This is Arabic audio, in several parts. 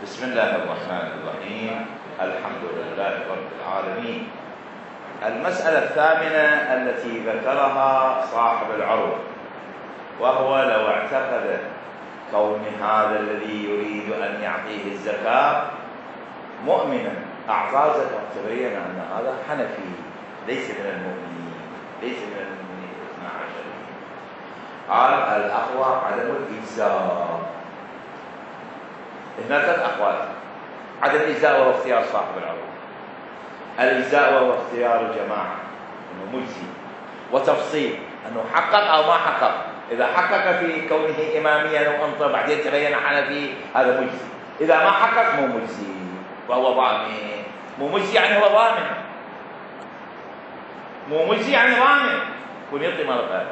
بسم الله الرحمن الرحيم. الحمد لله رب العالمين. المسألة الثامنة التي ذكرها صاحب العروض، وهو لو اعتقد كون هذا الذي يريد أن يعطيه الزكاة مؤمنا أعطاه زكاة، تبين أن هذا حنفي ليس من المؤمنين، ليس من المؤمنين 12. قال الأقوى عدم الإجزاء. هناك ثلاث أقوال: عدم الإجزاء وهو اختيار صاحب العروض، الإجزاء وهو اختيار الجماعة أنه مجزي، وتفصيل أنه حقق أو ما حقق. إذا حقق في كونه إماميا وأنطر بعدين تبين حنفي هذا مجزي، إذا ما حقق مو مجزي وهو ضامن. مو مجزي يعني هو ضامن، مو مجزي يعني ضامن يكون يعطي مرة.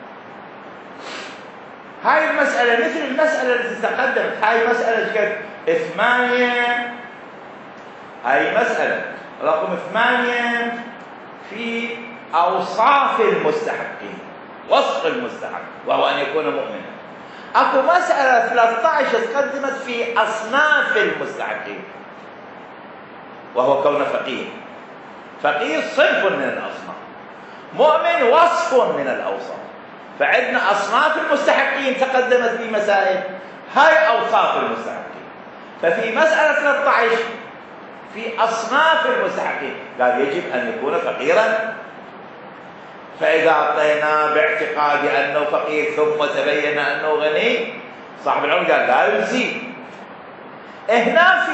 هاي المسألة مثل المسألة التي تقدمت، هاي مسألة 8. هاي مسألة رقم 8 في أوصاف المستحقين، وصف المستحق وهو أن يكون مؤمنا. أكو مسألة 13 تقدمت في أصناف المستحقين، وهو كون فقير. فقير صنف من الأصناف، مؤمن وصف من الأوصاف. فعندنا أصناف المستحقين تقدمت في مسائل، هاي أوصاف المستحقين. ففي مسألة 13 في أصناف المستحقين قال يجب أن يكون فقيرا، فإذا أعطيناه باعتقاد أنه فقير ثم تبين أنه غني، صاحب العمر قال لا يجزي. هنا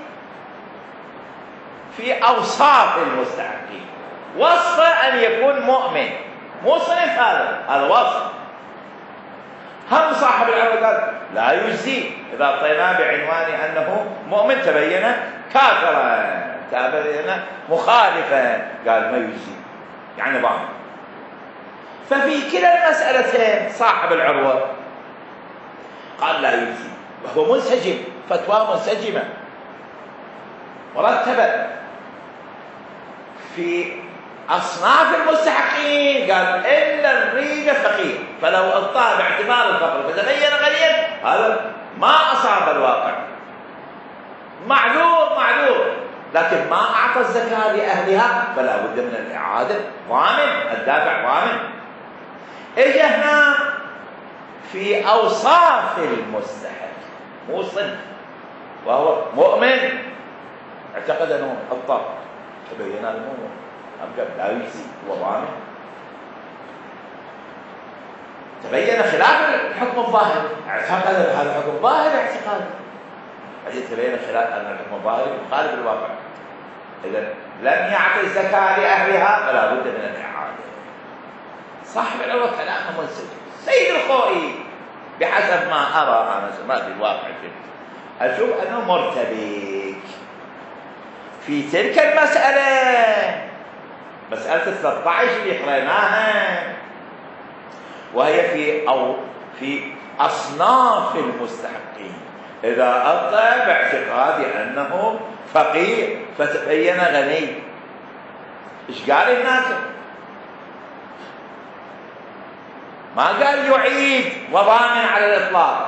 في أوصاف المستحقين وصف أن يكون مؤمن، مو صنف، هذا وصف. هم صاحب العمر قال لا يجزي إذا أعطيناه بعنوان أنه مؤمن تبين كافرا، تبين مخالفا، قال ما يجزي يعني ضامن. ففي كلا المسألتين صاحب العروة قال لا يجزي، وهو منسجم، فتوى منسجمة مرتبة. في أصناف المستحقين قال إلا نريد فقير، فلو أعطاه باعتبار الفقر فتبين غنيا هذا ما أصاب الواقع، معذور، لكن ما أعطى الزكاة لأهلها فلا بد من الإعادة، ضامن، الدافع ضامن. إجا هنا في أوصاف المستحق، مو صنف، وهو مؤمن اعتقد أنه أبطأ تبين المؤمن قال لا يجزي، هو ضامن. تبين خلاف الحكم الظاهر، اعتقد هذا الحكم ظاهر اعتقاد، بعدين تبين خلاف أن الحكم الظاهر مخالف للواقع. إذا لم يعطي الزكاة لأهلها فلا بد من الإعادة. صاحب العروة كلامه منسجم. سيد الخوئي بحسب ما أرى أنا، ما في الواقع أشوف أنه مرتبك في تلك المسألة، مسألة 13 اللي قرأناها، وهي في أصناف المستحقين. إذا أعطى باعتقاد أنه فقير فتبين غني، إيش قال هناك؟ ما قال يعيد وضامن على الإطلاق،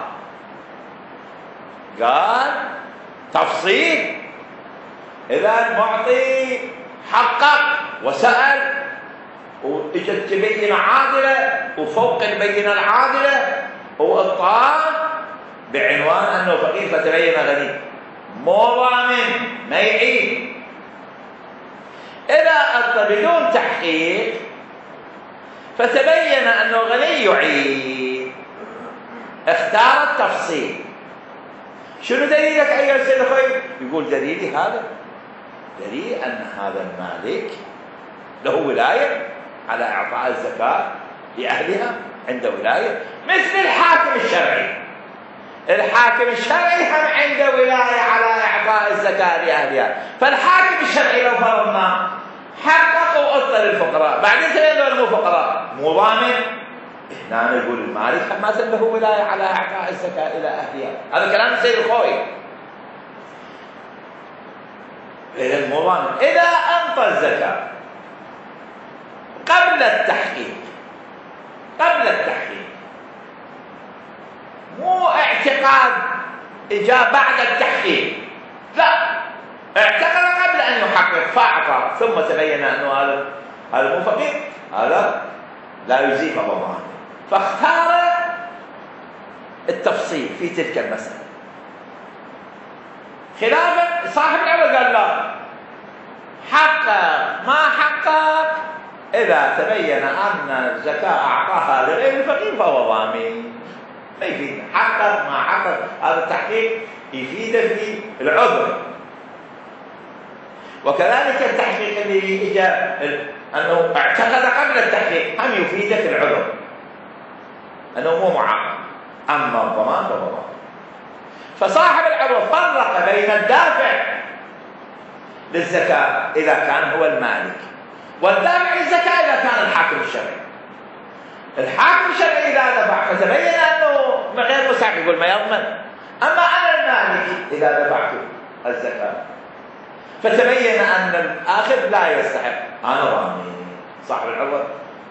قال تفصيل. إذا المعطي حقق وسأل وإجت تبين عادلة، وفوق البينة العادلة وأعطاه بعنوان أنه فقير فتبين غني، مو ضامن، ما يعيد. إذا أعطى بدون تحقيق فتبين أنه غني يعيد، اختار التفصيل. شنو دليلك أيها السيد الخوي؟ يقول دليلي هذا، دليل أن هذا المالك له ولاية على إعطاء الزكاة لأهلها، عنده ولاية مثل الحاكم الشرعي. الحاكم الشرعي هم عنده ولاية على إعطاء الزكاة لأهلها. فالحاكم الشرعي لو فرضنا حقق وأعطى للفقراء، بعدين تبين له مو فقراء، مو ضامن، هنا نقول المالك ما زال له ولاية على إعطاء الزكاة إلى أهلها. هذا كلام السيد الخوئي. إذا مو ضامن. إذا أعطى الزكاة قبل التحقيق، مو اعتقاد إجا بعد التحقيق، اعتقد قبل أن يحقق فأعطى ثم تبين أنه هذا مو فقير، هذا لا يجيب الله، فاختار التفصيل في تلك المسألة. خلافا صاحب العوض قال لا، حقق ما حقق إذا تبين أن الزكاة أعطاها لغير الفقير فهو ضامن، ما يفيد. حقق ما حقق، هذا التحقيق يفيده في العذر. وكذلك التحقيق اللي إجا أنه اعتقد قبل التحقيق هم يفيده في العذر، أنه مو معاقب. أما الضمان فهو ضامن. فصاحب العذر فرق بين الدافع للزكاة إذا كان هو المالك، والدافع للزكاة إذا كان الحاكم الشرعي. الحاكم الشرعي إذا دفع فتبين أنه غير مستحق يقول ما يضمن. أما أنا المالك إذا دفعت الزكاة فتبين أن الآخر لا يستحق، أنا ضامن. صاحب العوض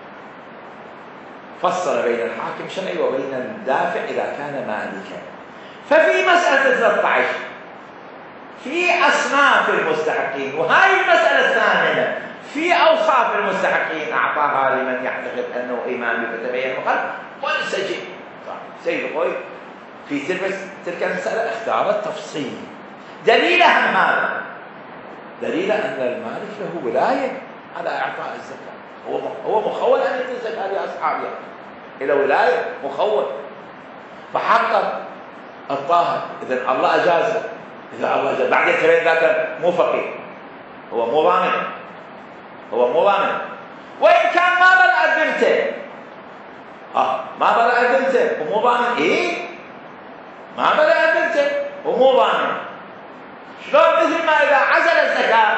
فصل بين الحاكم الشرعي وبين الدافع إذا كان مالكا. ففي مسألة 13 في أصناف المستحقين، وهذه المسألة الثامنة في أوصاف المستحقين أعطاها لمن يعتقد أنه إمام فتبين مخالف وانسجن. سيد الخوي في تلك المسألة اختار التفصيل. دليل أهم هذا، دليل أن المالك له ولاية على إعطاء الزكاة، هو مخول أن يعطي الزكاة لأصحابها، إلى ولاية مخول، فحقق الطاهر. إذن الله أجازه، إذا الله أجازه بعدين تبين ذاك مو فقير، هو مو ضامن، هو مو ضامن. وإن كان ما بلغ بنته، ما بلغ بنته ومو ضامن، ما بلغ بنته ومو ضامن. شلون؟ مثل ما إذا عزل الزكاة،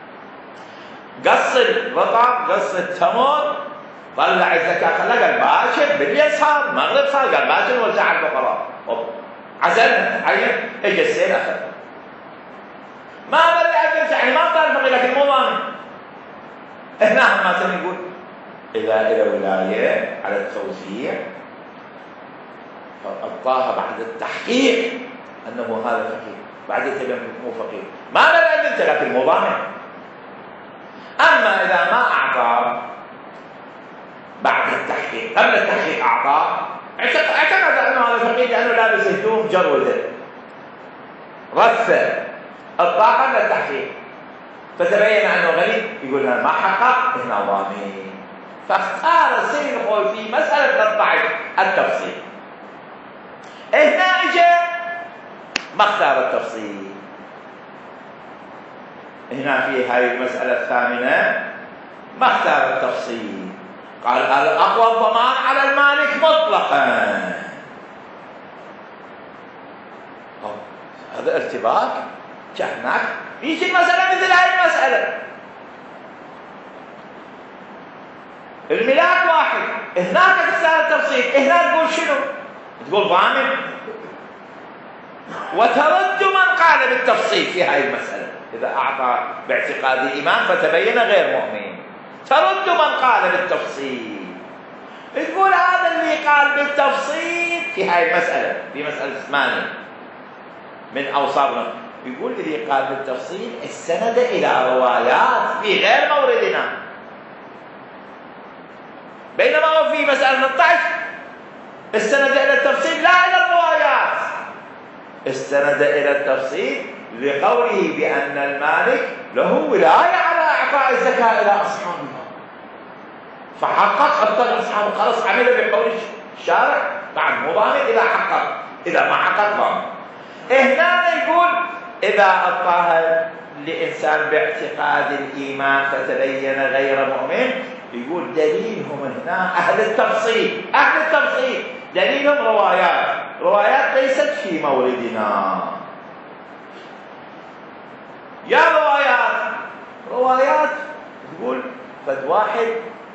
قص الرطب، قص التمر، طلع الزكاة خلى قال باكر بالليل صار مغرب صار قال باكر وزع على الفقراء، عزل عين اجى السيل اخذ. ما بلغ بنته يعني ما طال فقير لكن مو ضامن. هنا ما يقول إذا إلى ولاية على التوزيع فأعطاها بعد التحقيق أنه هذا فقير، بعد تبين مو فقير، ما بلغ بنته لكن مو ضامن. أما إذا ما أعطى بعد التحقيق، قبل التحقيق أعطاه، اعتقد أنه هذا فقير لأنه لابس هدوم جروده، رثه الطاقة قبل التحقيق، فتبين أنه غني، يقول أنا ما حقق، هنا ضامن. فاختار السيد الخوي في مسألة 13 التفصيل. هنا اجى ما اختار التفصيل. هنا في هذه المسألة الثامنة ما اختار التفصيل، قال الأقوى الضمان على المالك مطلقا. هذا ارتباك هناك يجي المسألة مثل هذه المسألة، الملاك واحد، هناك تختار التفصيل، هنا تقول شنو؟ تقول ضامن، وترد من قال بالتفصيل في هذه المسألة. إذا أعطى باعتقاد الإمام فتبين غير مؤمن، ترد من قال بالتفصيل، تقول هذا اللي قال بالتفصيل في هذه المسألة، في مسألة 8 من أوصافنا، يقول اللي قال بالتفصيل السند إلى روايات في غير موردنا، بينما هو في مسألة 13 السند إلى التفصيل لا إلى الروايات، استند إلى التفصيل لقوله بأن المالك له ولاية على إعطاء الزكاة إلى أصحابها، فحقق حتى أصحابه خلص عمل بقول الشارع، بعد مو ضامن إذا حقق، إذا ما حقق ضامن. هنا يقول إذا أعطاها لإنسان باعتقاد الإيمان فتبين غير مؤمن، يقول دليلهم هنا أهل التفصيل، أهل التفصيل دليلهم روايات ليست في موردنا. يا روايات تقول فد واحد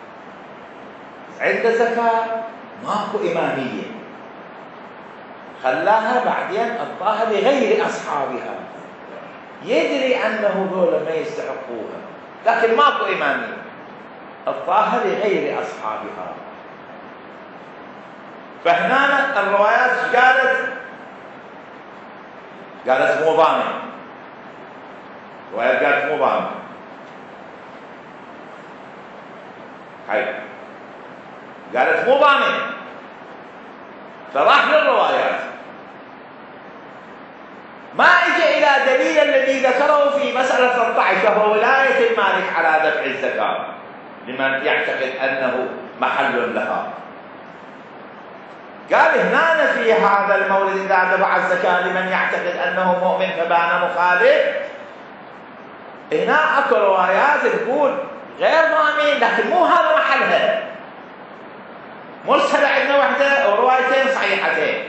عنده زكاة ماكو إمامية، خلاها بعدين أعطاها لغير أصحابها، يدري أنه ذولا ما يستحقوها لكن ماكو إمامية، أعطاها لغير أصحابها. فهنا الروايات قالت مو ضامن، روايات قالت مو ضامن. قالت مو ضامن، فراح للروايات، ما اجى الى دليل الذي ذكره في مسألة 13 وهو ولاية المالك على دفع الزكاة لمن يعتقد انه محل لها. قال هنا في هذا المورد اذا دفع الزكاة لمن يعتقد انه مؤمن فبان مخالف، هنا اكو روايات تقول غير ضامن لكن مو هذا محلها، مرسلة عندنا وحدة وروايتين صحيحتين.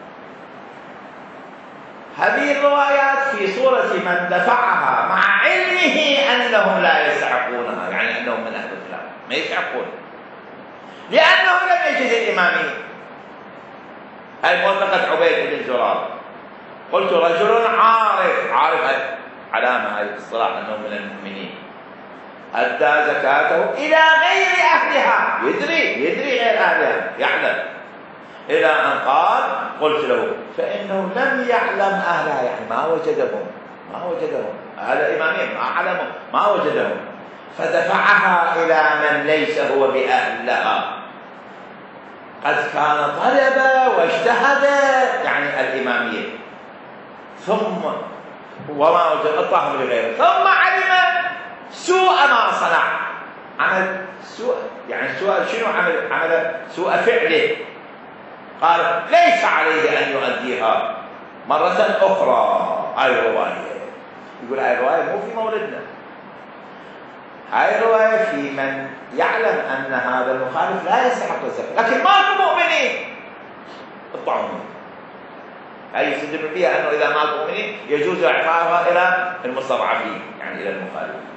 هذه الروايات في صورة من دفعها مع علمه أنهم لا يستحقونها، يعني أنهم من أهل الخلاف ما يستحقون لأنه لم يجد الإمامية. هاي موثقة عبيد بن زرار. قلت رجل عارف علامة، هاي الصلاح أنه من المؤمنين، أدى زكاته إلى غير أهلها، يدري غير أهلها، يعلم، إلى أن قال قلت له فإنه لم يعلم أهلها، يعني ما وجدهم أهل إمامين، ما علموا، ما وجدهم، فدفعها إلى من ليس هو بأهلها، قد كان طلب واجتهد، يعني الإمامية، ثم وما وجد الطاهم لغيره، ثم علم سوء ما صنع، عمل سوء، يعني سوء شنو عمل سوء فعله، قال ليس عليه أن يؤديها مرة أخرى. هاي الرواية، يقول هاي الرواية مو في موردنا، هاي الرواية في من يعلم أن هذا المخالف لا يستحق الزكاة لكن ما هم مؤمنين الطعمين، هاي يستدل بها أنه إذا ما هم مؤمنين يجوز إعطائها إلى المستضعفين، يعني إلى المخالفين.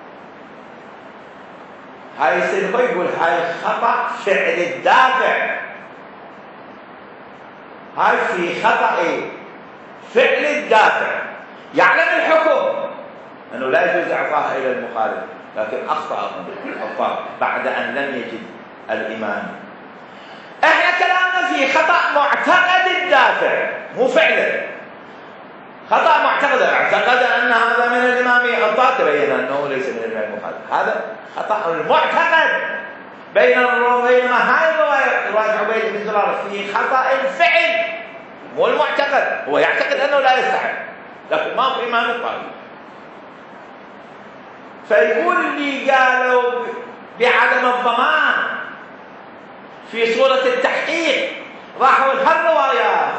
هاي يستدل يقول هاي خطأ فعل الدافع، هاي في خطأ فعل الدافع، يعلم الحكم أنه لا يجوز إعطائها إلى المخالف لكن أخطأ بعد أن لم يجد الإمام. إحنا كلامنا في خطأ معتقد الدافع مو فعله، خطأ معتقد، اعتقد أن هذا من الإمامية، أخطأ تبين أنه ليس من الإمام المخالف، هذا خطأ المعتقد. بينما هاي رواية عبيد بن زرار في خطأ الفعل مو المعتقد، هو يعتقد أنه لا يستحق لكن ما هو إمام الطائفة. فيقول اللي قالوا بعدم الضمان في صورة التحقيق راحوا لهالروايات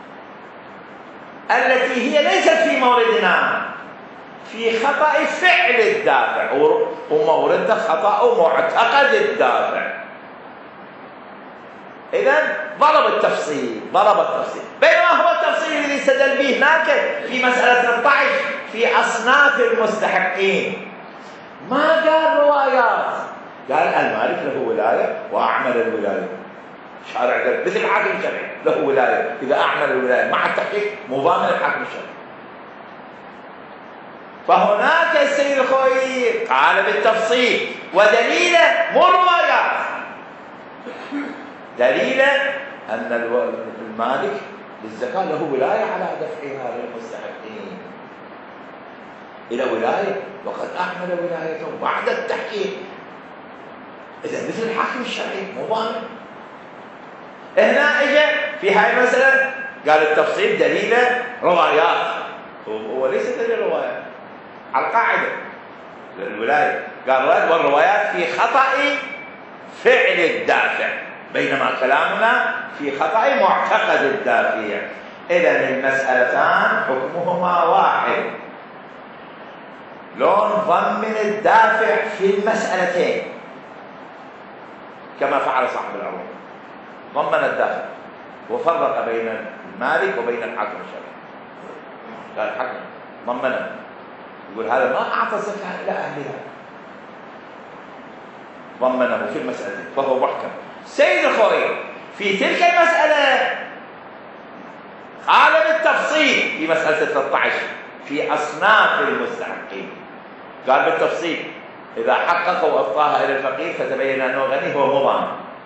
التي هي ليست في موردنا في خطأ فعل الدافع، ومورد خطأ معتقد الدافع. إذن ضرب التفصيل، بينما هو التفصيل الذي استدل به هناك في مسألة 13 في أصناف المستحقين، ما قال روايات، قال المالك له ولاية وأعمل الولاية، شارع مثل الحاكم الشرعي له ولاية، إذا أعمل الولاية مع التحقيق مضامن الحاكم الشرعي. فهناك السيد الخوئي قال بالتفصيل ودليله مو روايات، دليله أن المالك للزكاة له ولاية على دفعها للمستحقين، إلى ولاية وقد أعمل ولايته بعد التحقيق، إذا مثل الحاكم الشرعي مو ضامن. هنا إجا في هاي المسألة قال التفصيل دليله روايات، هو ليس دليل روايات على القاعدة الولاية، قال والروايات في خطأ فعل الدافع، بينما كلامنا في خطأ معتقد الدافع. إذن المسألتان حكمهما واحد، لون ضمن الدافع في المسألتين كما فعل صاحب العروض، ضمن الدافع وفرق بين المالك وبين الحاكم الشرعي، قال الحاكم ضمنه، يقول هذا ما أعطى الزكاة إلى أهلها، ضمنه في المسألة فهو محكم. سيد الخوئي في تلك المسألة قال بالتفصيل في مسألة 13 في أصناف المستحقين، قال بالتفصيل إذا حقق وأعطاها إلى الفقير فتبين أنه غني هو مضامن،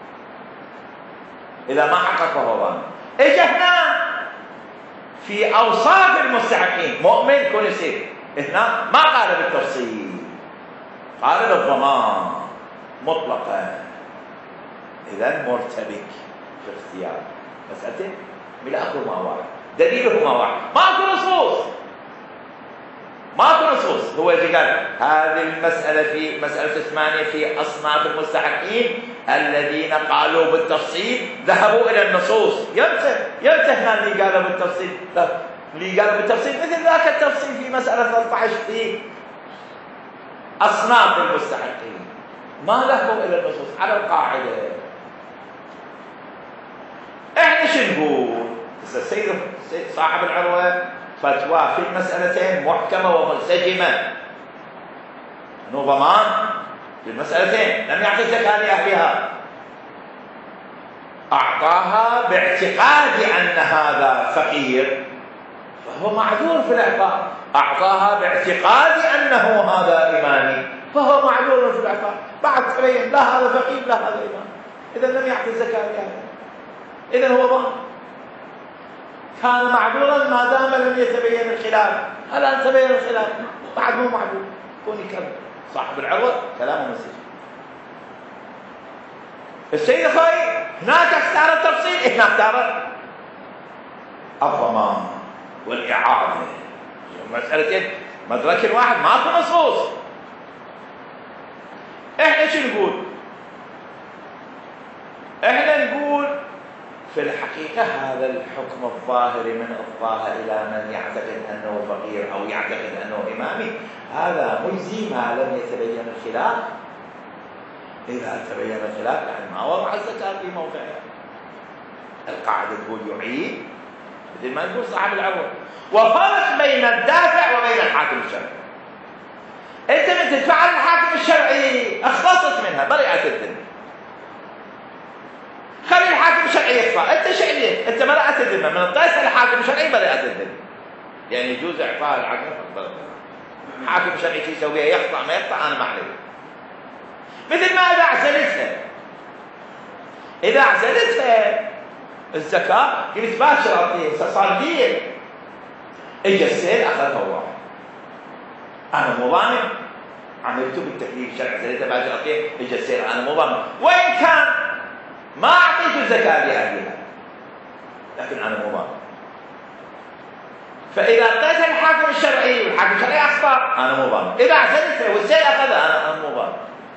إذا ما حقق فهو ضامن. إجا هنا في أوصاف المستحقين مؤمن كل شيء هنا ما قال بالتفصيل، قال بالضمان مطلقا. إذا مرتبك في اختيار مسألته بالأخر ما واحد، دليله ما واحد، ماكو نصوص. هو اللي قال هذه المسألة في مسألة 8 في أصناف المستحقين الذين قالوا بالتفصيل ذهبوا إلى النصوص. يمتى اللي قالوا بالتفصيل؟ اللي قالوا بالتفصيل مثل ذاك التفصيل في مسألة 13 في أصناف المستحقين، ما ذهبوا إلى النصوص على القاعدة. احنا شو نقول؟ السيد صاحب العروة فتوى في المسألتين محكمة ومنسجمة، انه ضمان في المسألتين، لم يعطي زكاة لأهلها، أعطاها باعتقاد أن هذا فقير فهو معذور في الإعطاء، أعطاها باعتقاد أنه هذا إمامي فهو معذور في الإعطاء، بعد تبين لا هذا فقير لا هذا إمام، إذا لم يعطي زكاة لأهلها، إذا هو ضمان، كان معذورا ما دام لم يتبين الخلاف. الآن تبين الخلاف بعد مو معذور، كون يكمل صاحب العروة كلامه مسجد. السيد الخوي هناك اختار التفصيل، هنا اختار الضمان والإعادة. مسألة مدرك واحد ماكو نصوص. احنا شو نقول؟ احنا نقول في الحقيقة هذا الحكم الظاهري من الظاهر إلى من يعتقد أنه فقير أو يعتقد أنه إمامي، هذا مجزي ما لم يتبين الخلاف. إذا تبين الخلاف يعني ما وضع الزكاة في موقعها. القاعدة تقول يعيد مثل ما يقول صاحب العروة. وفرق بين الدافع وبين الحاكم الشرعي. أنت من تدفع الحاكم الشرعي أخلصت منها، برئت الذمة. خلي الحاكم الشرعي يخفى، انت شعليه، انت برأت الذمه، من الطيس الحاكم الشرعي برأت الذمه. يعني يجوز اعطاء الحاكم الحاكم الشرعي شو يسويها؟ يقطع ما يقطع انا ما عليه. مثل ما اذا اعزلتها، اذا اعزلتها الزكاه قلت باشر اعطيه، صار دين، اجى السيل اخذها الله، انا مو ضامن، عملته بالتكليف الشرعي اعزلتها باشر اعطيه، اجى السيل انا مو ضامن، وان كان ما أعطيت الزكاة لأهلها لكن أنا مو ضامن. فإذا أعطيتها الحاكم الشرعي والحاكم الشرعي أخطأ أنا مو ضامن، إذا اعتدت والسيل أخذها أنا مو ضامن.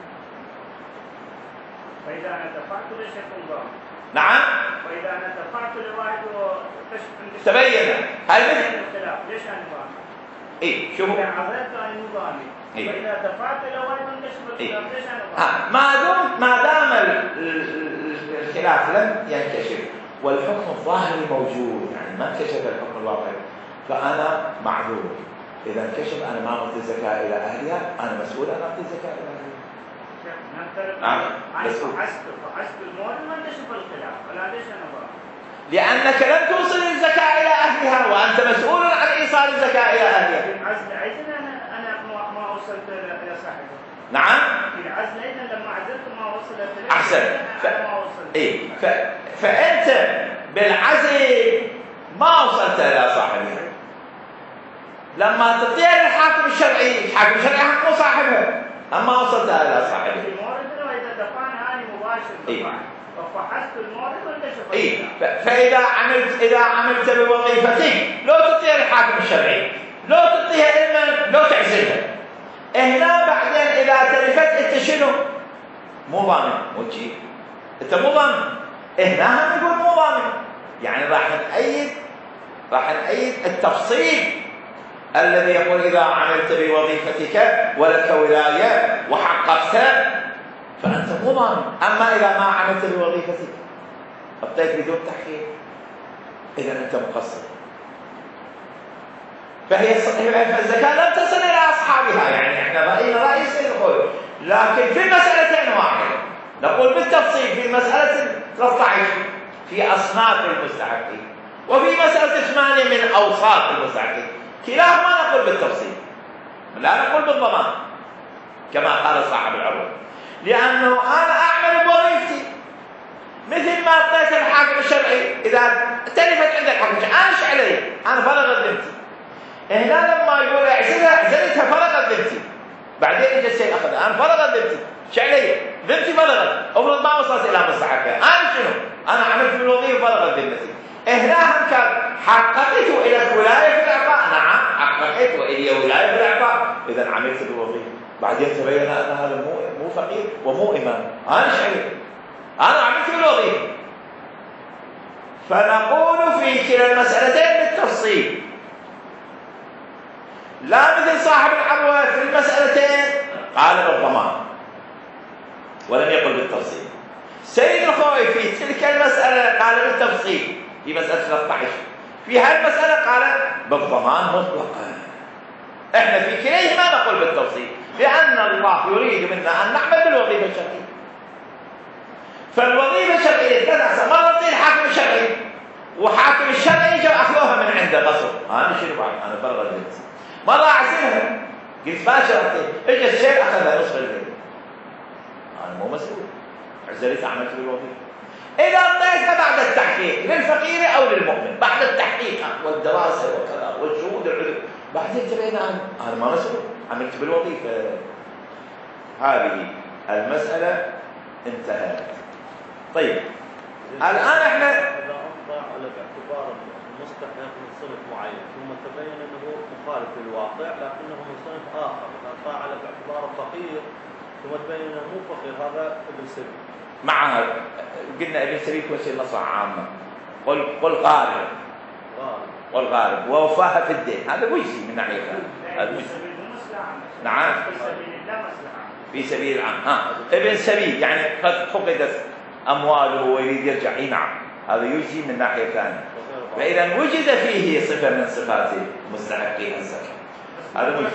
فإذا أنا دفعت ليش يكون ضامن؟ نعم. وإذا أنا دفعت لواحد وكشف تبين هل ليش أنا ضامن؟ إيه شوفوا. إذا عزلت أنا مو ضامن. إيه؟ وإذا دفعت لواحد وكشف الخلاف ليش أنا ضامن؟ ما دام الخلاف لم ينكشف والحكم الظاهري موجود، يعني ما انكشف الحكم الواقعي، فأنا معذور. إذا انكشف أنا ما أعطي الزكاة إلى أهلها، أنا مسؤول أن أعطي الزكاة إلى أهلها. أنا فحسب المورد ما انكشف الخلاف، ولا ليش أنا ضامن؟ لأنك لم توصل الزكاة إلى أهلها وأنت مسؤول عن إيصال الزكاة إلى أهلها. في العزل أيضا أنا ما وصلت إلى صاحبه. نعم. في العزل أيضا لما عزلت ما وصلت إلى أحسن. أنا ما وصلت. إيه فأنت بالعزل ما وصلت إلى صاحبها. لما تطير الحاكم الشرعي، الحاكم الشرعي حق صاحبها، أما وصلت إلى صاحبها. في المورد وإذا دفعنا أنا مباشر دفع. وفحصت المورد وانكشف. إيه فإذا عملت بوظيفتك لو تطير الحاكم الشرعي، لو تعطيها لمن، لو تعزلها. هنا بعدين إذا تلفت أنت شنو؟ مو ضامن، مو شيء. أنت مو ضامن. هنا هم يقول مو ضامن. يعني راح نأيد التفصيل الذي يقول إذا عملت بوظيفتك ولك ولاية وحققت فأنت مو ضامن. أما إذا ما عملت بوظيفتك أعطيت بدون تحقيق إذا أنت مقصر. فالزكاة لم تصل إلى أصحابها. يعني إحنا رأينا رأي السيد الخوي، لكن في مسألتين واحدة نقول بالتفصيل في مسألة 13 في أصناف المستحقين، وفي مسألة 8 من أوصاف المستحقين. كلاهما نقول بالتفصيل، لا نقول بالضمان كما قال صاحب العروة، لأنه أنا أعمل بوظيفتي مثل ما أعطيت الحاكم الشرعي. إذا تلفت عند الحاكم الشرعي أنا إيش علي؟ أنا فرغ ذمتي. هنا لما يقول اعزلها اعزلتها فرغت ذمتي، بعدين اجى الشيء اخذها، انا فرغت ذمتي، ايش علي؟ ذمتي فرغت، افرض ما وصلت الى مستحقها، انا شنو؟ انا عملت في الوظيفه فرغت ذمتي. هنا هم كان حققت الى ولايه في الاعطاء، نعم حققت والي ولايه في الاعطاء، اذا عملت بالوظيفه، بعدين تبين ان هذا مو فقير ومو امام، انا ايش علي؟ انا عملت بالوظيفه. فنقول في كلا المسألتين بالتفصيل، لا مثل صاحب العروة في المسألتين قال بالضمان ولم يقل بالتفصيل. سيد الخوي في تلك المسألة قال بالتفصيل في مسألة 13، في هالمسألة قال بالضمان مطلقا. احنا في كليهما نقول بالتفصيل، لأن الله يريد منا أن نعمل بالوظيفة الشرعية. فالوظيفة الشرعية ثلاثة، مرة تصير حاكم الشرعي، وحاكم الشرعي يجوا أخذوها من عنده غصب، أنا شنو بعد؟ أنا فرغ ذمتي. مرة أعزمها قلت ما شرطي، اجى الشيء أخذها نصف الليل، أنا مو مسؤول، عزلت عملت بالوظيفة. إذا أعطيتها بعد التحقيق للفقير أو للمؤمن، بعد التحقيق والدراسة وكذا والشهود العلم، بعدين تبين أنا ما مسؤول، عملت بالوظيفة. هذه المسألة انتهت. طيب الآن احنا إذا أفضى على باعتبار المستحق من صنف معين ثم تبين أنه مخالف للواقع لكنه من صنف آخر، إذا فعل باعتباره فقير ثم تبين أنه مو فقير، هذا ابن سبيل. معها قلنا ابن سبيل وسيلة نصرة عامة، قل غارب، قل غارب ووفاها في الدين، هذا وجهي من ناحية هذا وجهي. نعم في سبيل العام. ابن سبيل يعني قد فقدت أمواله ويريد يرجع، اي نعم هذا يجزي من ناحية ثانية. فإذا وجد فيه صفة من صفات مستحقين الزكاة، هذا وجه.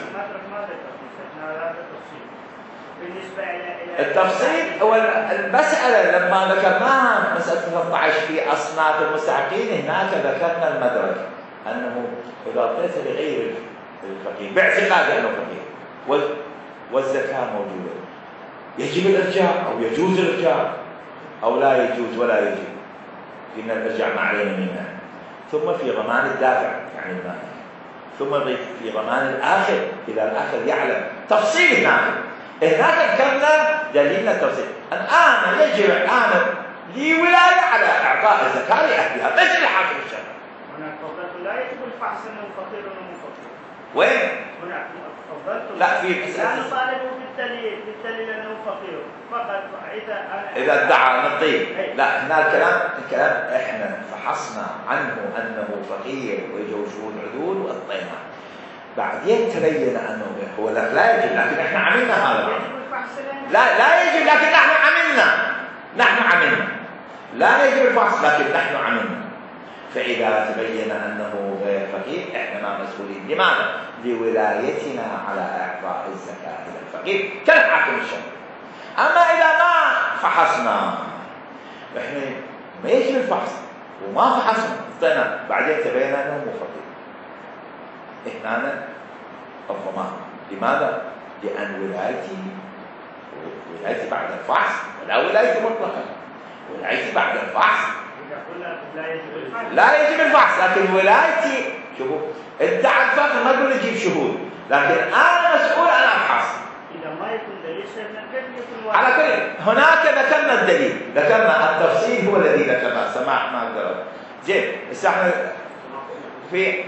التفصيل هو المسألة لما ذكرناها مسألة 13 في أصناف المستحقين، هناك ذكرنا المدرج أنه إذا أعطيت لغير الفقير باعتقاد أنه فقير والزكاة موجودة، يجب الإرجاع أو يجوز الإرجاع أو لا يجوز ولا يجب، إن الإرجاع ما علينا منه. ثم في ضمان الدافع يعني المالك، ثم في ضمان الآخر إذا الآخر يعلم، تفصيل هناك ذكرنا دليلنا التفصيل. الآن يجب الآن لي ولاية على إعطاء الزكاة لأهلها، ليس لحاكم الشرع. هناك فضلت لا يجب الفحص أنه فقير وأنه فقير. وين؟ هناك فضلت لا في لا نطالبه بالدليل أنه فقير فقط إذا ادعى نطيب. لا هنا الكلام احنا فحصنا عنه أنه فقير ويجوا شهود عدول وأعطيناه، بعدين تبين أنه هو لا يجب، لكن احنا عملنا هذا. لا يجب لكن نحن عملنا. لا يجب الفحص لكن نحن عملنا. فإذا تبين أنه غير فقير احنا ما مسؤولين. لماذا؟ لولايتنا على إعطاء الزكاة إلى الفقير كالحاكم الشرعي. أما إذا ما فحصنا احنا ما يجب الفحص وما فحصنا اعطينا، بعدين تبين أنه مو فقير، هنا الضمان. لماذا؟ لأن ولايتي بعد الفحص ولا ولايتي مطلقا، ولايتي بعد الفحص لا يجب الفحص، لكن ولايتي شوفوا ادعى الفقر ما تقول يجيب شهود، لكن أنا مسؤول أن أفحص. إذا ما يكون دليل كيف يكون على كل هناك ذكرنا الدليل، ذكرنا التفصيل هو الذي ذكرنا، سماح ما أقدر زين. بس احنا في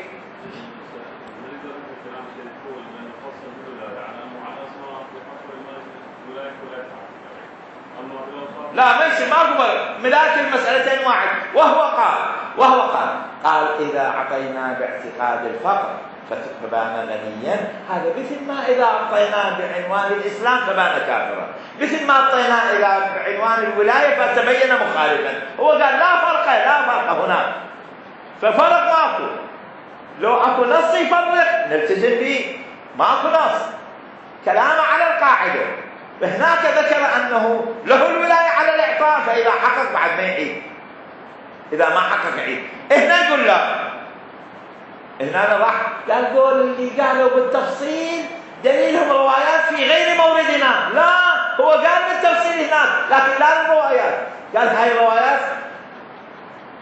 لا ما يصير، ماكو ملاك المسألتين واحد. وهو قال إذا أعطينا باعتقاد الفقر فبان غنيا، هذا مثل ما إذا أعطيناه بعنوان الإسلام فبان كافرا، مثل ما أعطيناه إذا بعنوان الولاية فتبين مخالفا. هو قال لا فرق هناك، ففرق ماكو. لو أكو نص يفرق نلتزم به، ماكو نص، كلامه على القاعدة. هناك ذكر أنه له الولاية على الإعطاء، فإذا حقق بعد ما يعيد، إذا ما حقق يعيد. هنا يقول لا، هنا نضح قال دول اللي قالوا بالتفصيل دليلهم روايات في غير موردنا. لا، هو قال بالتفصيل هناك لكن لا الروايات، قال هاي روايات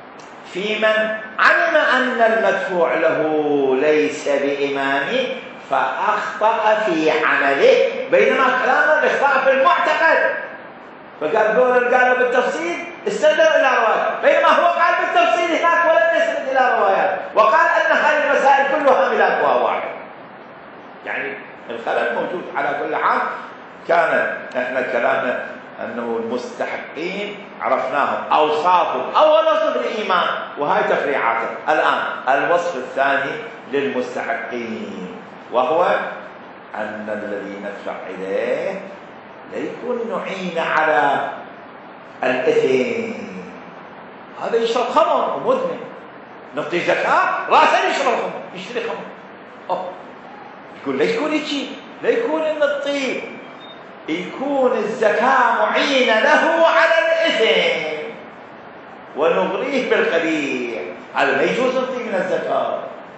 في من علم أن المدفوع له ليس بإمام فأخطأ في عمله، بينما كلامه الإخطاء في المعتقد. قالوا بالتفصيل استندوا إلى روايات، بينما هو قال بالتفصيل هناك ولم يستند إلى روايات، وقال أن هذه المسائل كلها ملاكها واحد. يعني الخلل موجود. على كل حال كان احنا كلامنا أنه المستحقين عرفناهم، أوصافهم. أول وصف الإيمان، وهي تفريعاته. الآن الوصف الثاني للمستحقين، وهو أن الذي ندفع إليه لا يكون نعين على الإثم. هذا يشرب خمر ومدمن، نعطي زكاة راسا يشرب خمر، يشتري خمر. يقول لا يكون هيك، لا يكون الطيب، يكون الزكاة معينة له على الإثم ونغريه بالقبيح. هذا ما يجوز نعطيه من الزكاة.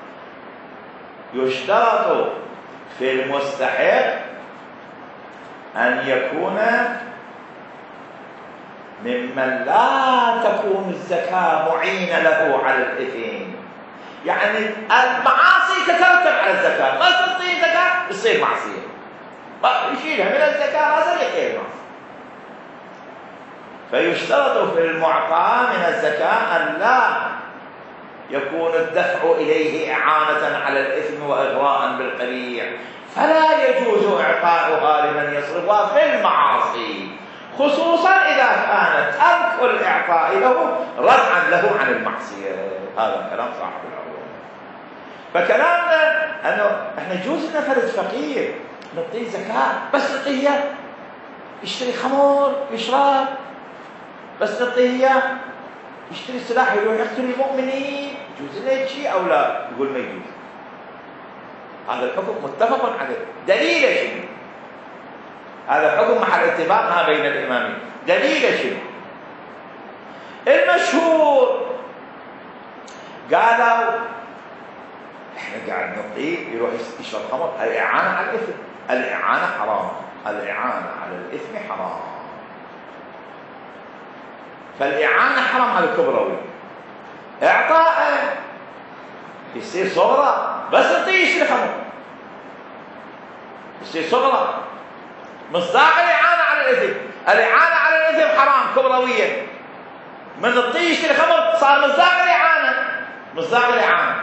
يشترط في المستحق أن يكون ممن لا تكون الزكاة معينة له على الإثم. يعني المعاصي تترتب على الزكاة، ما تعطيه زكاة يصير معصية، يشيلها من الزكاة هذا يخير معصية. فيشترط في المعطى من الزكاة أن لا يكون الدفع إليه إعانة على الإثم وإغراء بالقبيح، فلا يجوز إعطاؤها لمن يصرفها في المعاصي، خصوصا إذا كان ترك الإعطاء له ردعا له عن المعصية. هذا كلام صاحب العروض. فكلامنا أنه إحنا يجوز لنا فرد فقير نعطيه زكاة، بس نعطيه يشتري خمر يشرب، بس نعطيه يشتري سلاح يروح يقتل المؤمنين، يجوز لنا هيك شيء أو لا؟ يقول ما يجوز. هذا الحكم متفق عليه. دليله شنو؟ هذا الحكم محل اتفاق ما بين الإمامين. دليله شنو؟ المشهور قالوا احنا قاعد نعطيه يروح يشرب خمر، الإعانة على الإثم. الإعانة حرام، الإعانة على الإثم حرام. فالإعانة حرام على الكبروي، إعطاء يصير صغرى، بس نعطيه يشتري خمر يصير صغرى. مصداق الإعانة على الإثم. الإعانة على الإثم حرام كبرويا، من نعطيه يشتري خمر صار مصداق الإعانة. مصداق الإعانة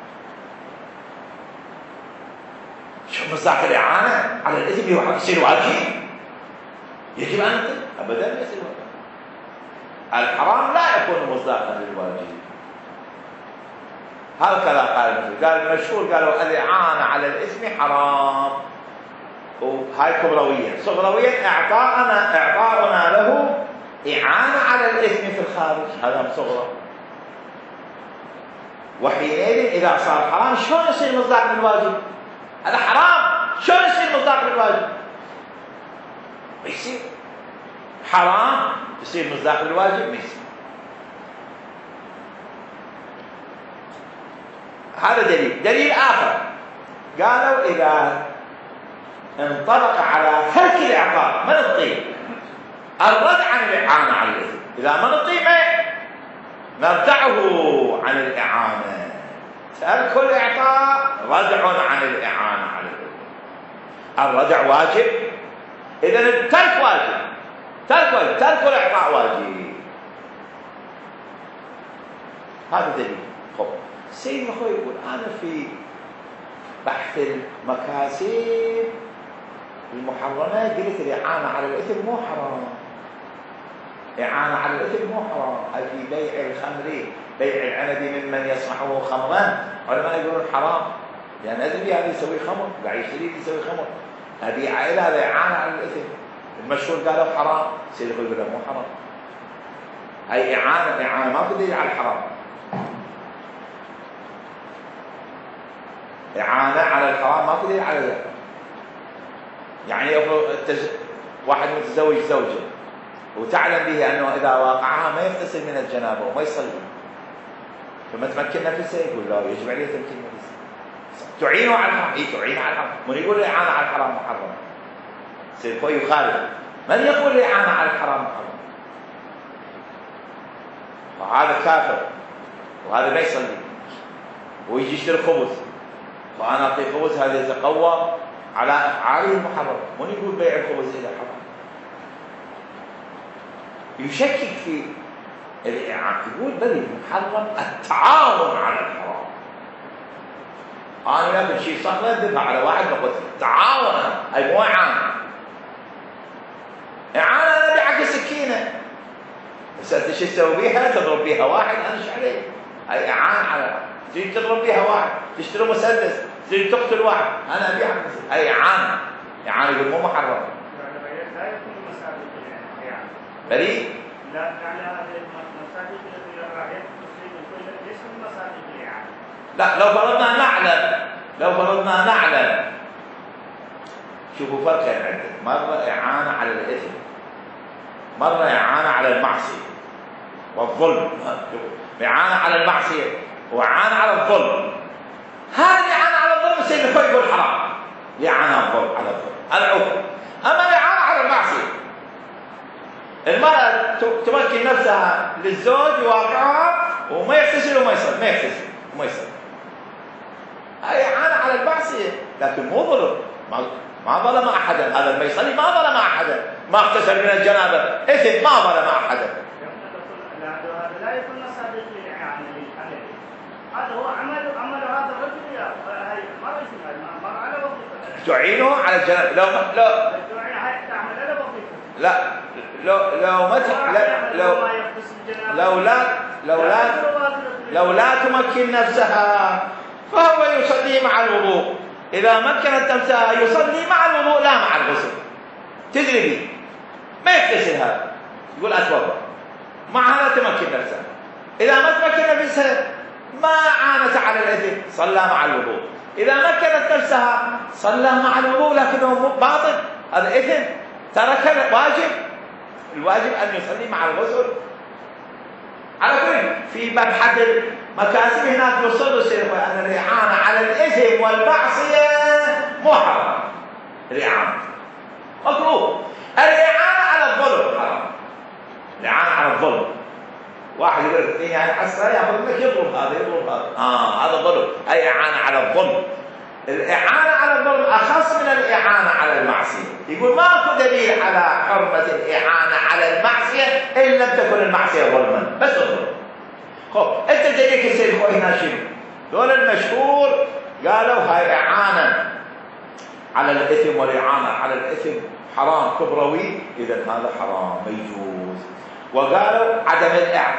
شو مصداق الإعانة على الإثم؟ يصير واجب، يجب أن نعطيه أبدا لا يصير واجب. الحرام لا يكون مصداقا للواجب. هكذا قال المشهور. قال المشهور قالوا الإعانة على الإثم حرام، وهاي كبروية. صغروية إعطاؤنا له إعانة على الإثم في الخارج، هذا صغرى. وحينئذ إذا صار حرام شلون يصير مصداق للواجب؟ هذا حرام، شلون يصير مصداق للواجب؟ ما يصير. حرام يصير مصداق للواجب؟ ما يصير. هذا دليل. دليل آخر قالوا إذا انطبق على ترك الإعطاء ما نعطيه، الرد عن الإعانة على الإثم. إذا ما نعطيه نردعه عن الإعانة. ترك الإعطاء ردع عن الإعانة على الإثم. الردع واجب، إذا الترك واجب. ترك الإعطاء واجب. هذا دليل. خب السيد الأخوي يقول أنا في بحث المكاسب المحرمة قلت الإعانة على الإثم مو حرام. إعانة على الإثم مو حرام. في بيع الخمر، بيع العنب ممن يصنعه خمرا، علماء يقولون حرام، لأن أدري هذا يسوي خمر، قاعد يشتري يسوي خمر، أبيع إلى هذا إعانة على الإثم. المشهور قالوا حرام، السيد الأخوي يقول مو حرام. هي إعانة ما في دليل على الحرام. إعانة على الحرام ما في دليل على ذلك. يعني واحد متزوج زوجه وتعلم به أنه إذا واقعها ما يغتسل من الجنابة وما يصلي، فما تمكن نفسه، يقول لا يجب عليه تمكين نفسه. تعينه على الحرام، تعينه على الحرام. من يقول الإعانة على الحرام محرم؟ سيكون يخالف. من يقول الإعانة على الحرام محرم؟ وهذا كافر، وهذا ما يصلي، ويجي يشتري خبز فأنا أعطي خبز هذا يتقوى على أفعاله المحرمة. من يقول بيع الخبز إلى حرام؟ يشكك في الإعانة، يقول بل المحرم التعاون على الحرام. أنا لكن شيء صار ندفع على واحد نقول تعاون، أي مو إعانة. إعانة أنا أبيعك سكينة، بس أنت شو تسوي بيها؟ تضرب بيها واحد، أنا إيش علي؟ أي إعانة على تريد تضرب بيها واحد، تشتري مسدس، تريد تقتل واحد، أنا أبيعك أي إعانة. إعانة يقول مو محرم. لا يكون مساجد يعني بريء؟ لا يعني هذه المساجد التي رأيت المسلمين كلها ليس من مساجد يعني. لا لو فرضنا نعلم شوفوا فرق عندك، مرة إعانة على الإثم، مرة إعانة على المعصية والظلم. إعانة على المعصية وإعانة على الظلم. هذا الإعانة على الظلم سيد الخوي يقول حرام، الإعانة على الظلم العقوبة. أما الإعانة على المعصية، المرأة تمكن نفسها للزوج يواقعها وما يغتسل وما يصل، ما يغتسل وما يصل، هاي إعانة على المعصية، لكن مو ظلم. ما ظلم أحدا، هذا ما يصلي ما ظلم أحدا، ما اغتسل من الجنابة إثم، ما ظلم أحدا. هذا لا يكون مساجد يعني للحلال، هذا هو عمل هذا الرجل يا هاي ما على وظيفته. تعينه على الجنابة. لو تعمل على وظيفته. لا لو لا تمكن نفسها فهو يصلي مع الوضوء. إذا مكنت نفسها يصلي مع الوضوء لا مع الغسل. تدري بي ما يغتسل هذا، يقول أتوضأ، مع هذا تمكن نفسها. إذا ما تمكن نفسها ما عانت على الإثم، صلى مع الوضوء. إذا مكنت نفسها صلى مع الوضوء لكنه باطل، هذا إثم، ترك الواجب. الواجب أن يصلي مع الغسل. على كل في باب حد المكاسب هناك يصر الشيخ أن الإعانة على الإثم والمعصية مو حرام، الإعانة مكروه. الإعانة على الظلم حرام، الإعانة على الظلم. واحد يقول لك يعني حسنا ياخذ منك يضرب هذا يضرب هذا، هذا ظلم، أي إعانة على الظلم. الإعانة على الظلم أخص من الإعانة على المعصية. يقول ماكو دليل على حرمة الإعانة على المعصية إن لم تكن المعصية ظلما، بس الظلم. خب أنت دليلك السيد خوي هنا شنو؟ دول المشهور قالوا هاي إعانة على الإثم، والإعانة على الإثم حرام كبروي، إذا هذا حرام ما يجوز. وقالوا عدم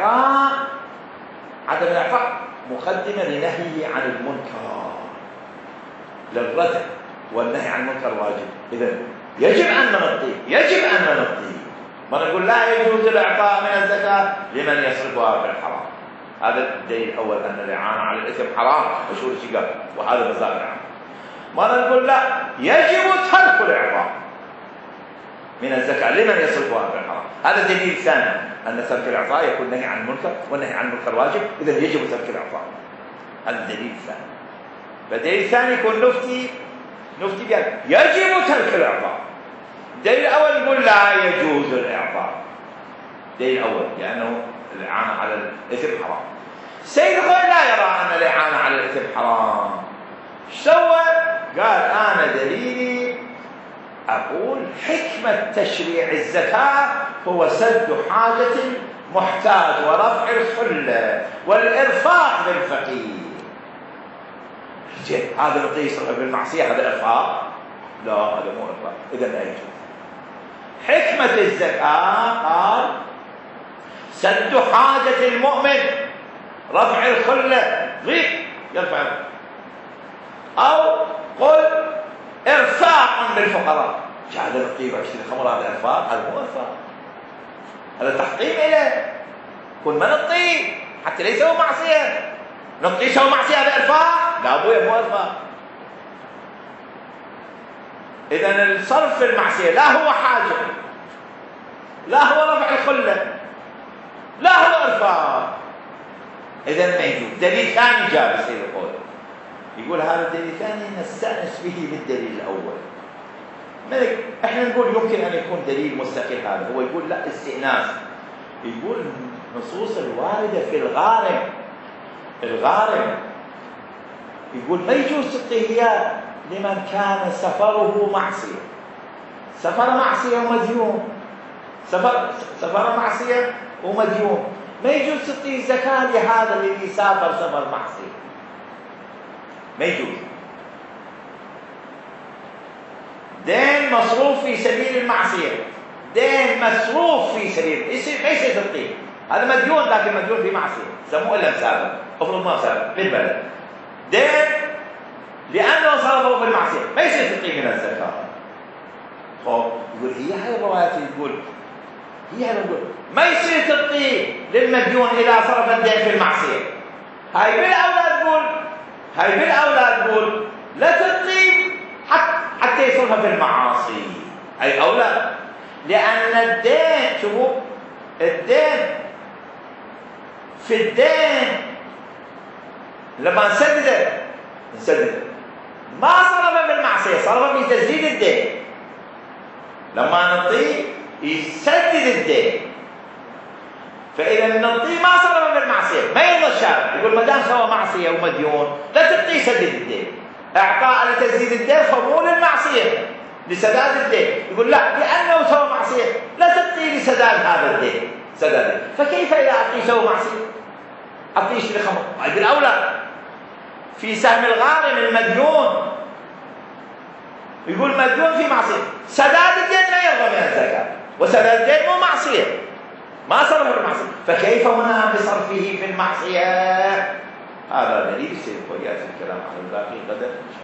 الإعطاء مقدمة لنهي عن المنكر للرد، والنهي عن المنكر واجب. إذا يجب أن نغطي، ما نقول لا يجوز الإعطاء من الزكاة لمن يصرفها في الحرام. هذا الدليل الأول أن الإعانة على الإثم حرام، مشهور الشقاق، وهذا مزاج العام. ما نقول لا يجب ترك الإعطاء من الزكاة لمن يصرفها في الحرام. هذا الدليل الثاني أن ترك الإعطاء يكون نهي عن المنكر، والنهي عن المنكر واجب، إذا يجب ترك الإعطاء. هذا الدليل الثاني. فالدليل الثاني يكون نفتي بأن يجب ترك الإعطاء. الدليل الأول يقول لا يجوز الإعطاء، الدليل الأول لأنه الإعانة على الإثم حرام. السيد الخوي لا يرى أن الإعانة على الإثم حرام. ايش سوى؟ قال أنا دليلي أقول حكمة تشريع الزكاة هو سد حاجة المحتاج ورفع الخلة والإرفاق بالفقير. هذا نعطيه يصرف بالمعصية، هذا إرفاق؟ لا هذا مو إرفاق، إذا لا يجوز. حكمة الزكاة قال سد حاجة المؤمن، رفع الخلة، ضيق يرفع، أو قل إرفاق بالفقراء. هذا نعطيه واشتري خمر، هذا إرفاق؟ هذا مو إرفاق، هذا تحطيم إله. كل ما نعطيه حتى لا يسوي معصية، نعطيه يسوي معصية هذا إرفاق؟ لا أبويا مو إرفاق. إذن الصرف في المعصية لا هو حاجة، لا هو رفع الخلة، لا هو إرفاق، إذن ما يجوز. دليل ثاني جاب السيد القول، يقول هذا الدليل الثاني نستأنس به بالدليل الأول. احنا نقول يمكن أن يكون دليل مستقل، هذا هو يقول لا استئناس. يقول النصوص الواردة في الغارم يقول ما يجوز تعطيه إياه لمن كان سفره معصية. سفر معصية ومديون، سفر معصية ومديون، ما يجوز تعطيه زكاة لهذا الذي سافر سفر معصية، ما يجوز. دين مصروف في سبيل المعصية، دين مصروف في سبيل ما يصير تعطيه، هذا مديون لكن مديون في معصية، سموه إلا مسافر، افرض ما سافر للبلد، دين لأنه صرفه في المعصية ما يصير تعطيه من الزكاة. خب يقول هي الروايات تقول ما يصير تعطيه للمديون إذا صرف الدين في المعصية. هاي بالأولى تقول لا تعطيه حتى يصرفها في المعاصي، أي أولى، لأن الدين شوفوا الدين في الدين لما نسدده ما صرف بالمعصية، صرف في تسديد الدين. لما نعطيه يسدد الدين، فإذا نعطيه ما صرف بالمعصية ما يرضى الشارع، يقول ما دام سوى معصية ومديون لا تعطيه يسدد الدين. إعطاء لتسديد الدين فمو للمعصية لسداد الدين، يقول لا لأنه سوى معصية لا تعطيه لسداد هذا الدين سداده. فكيف إذا أعطيه سوى معصية أعطيه يشتري خمر؟ هذا الأولى. في سهم الغارم المديون يقول مديون في معصية، سداد الدين ما يرضى من الزكاة، وسداد الدين مو معصية ما صرف بالمعصية، فكيف هنا بصرفه في المعصية؟ هذا دليل سيكون يأتي الكلام عن الباقي غدا.